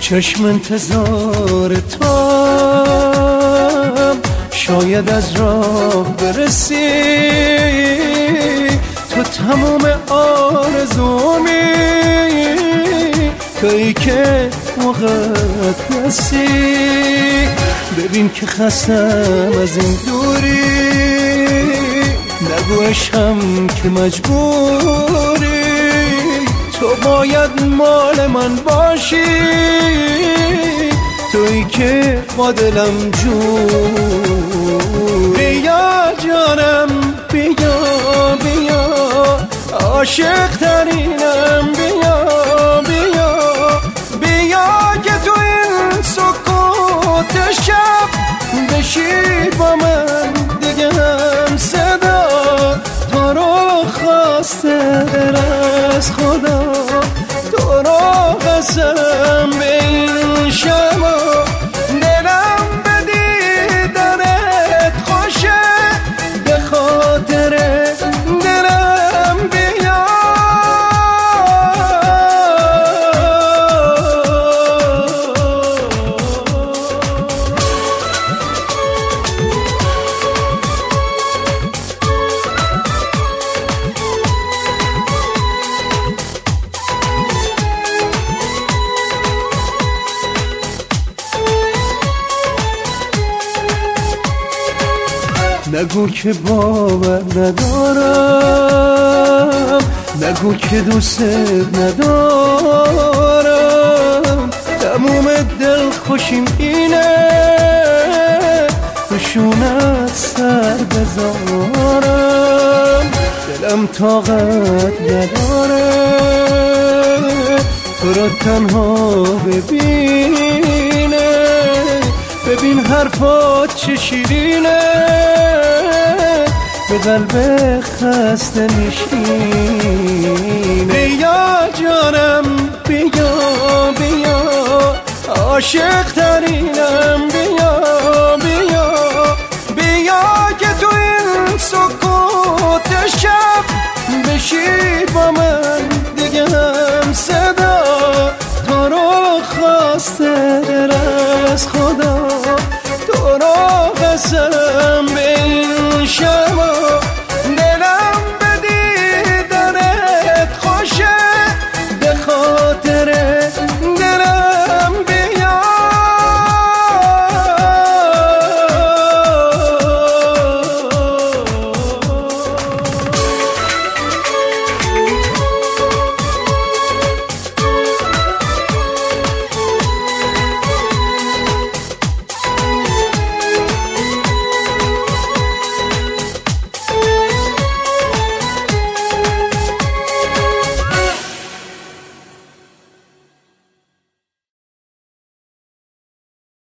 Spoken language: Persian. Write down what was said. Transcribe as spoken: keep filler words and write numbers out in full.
چشم انتظار توام، شاید از راه برسی، تو تمام آرزومی، تویی که مقدسی. ببین که خستم از این دوری، نگو عشقم که مجبوری، تو باید مال من باشی، تویی که با دلم جوری. بیا جانم بیا بیا، عاشق ترینم بیا بیا بیا، که تو این سکوت شب بشی با من دیگه هم صدا. تو رو خواسته دل از خدا، تو رو قسم به این شما، دلم به دیدنت خوشه، به خاطر دلم بیا. نگو که باور ندارم، نگو که دوست ندارم، تموم دل خوشیم اینه، خشونت سر بذارم. دلم طاقت نداره تو رو تنها ببینه، ببین حرفات چه شیرینه، به قلب خسته نشینه. بیا جانم بیا بیا، عاشق ترینم بیا بیا بیا، که تو این سکوت شب بشی با من دیگه هم صدا. تو رو خواسته دل از خدا،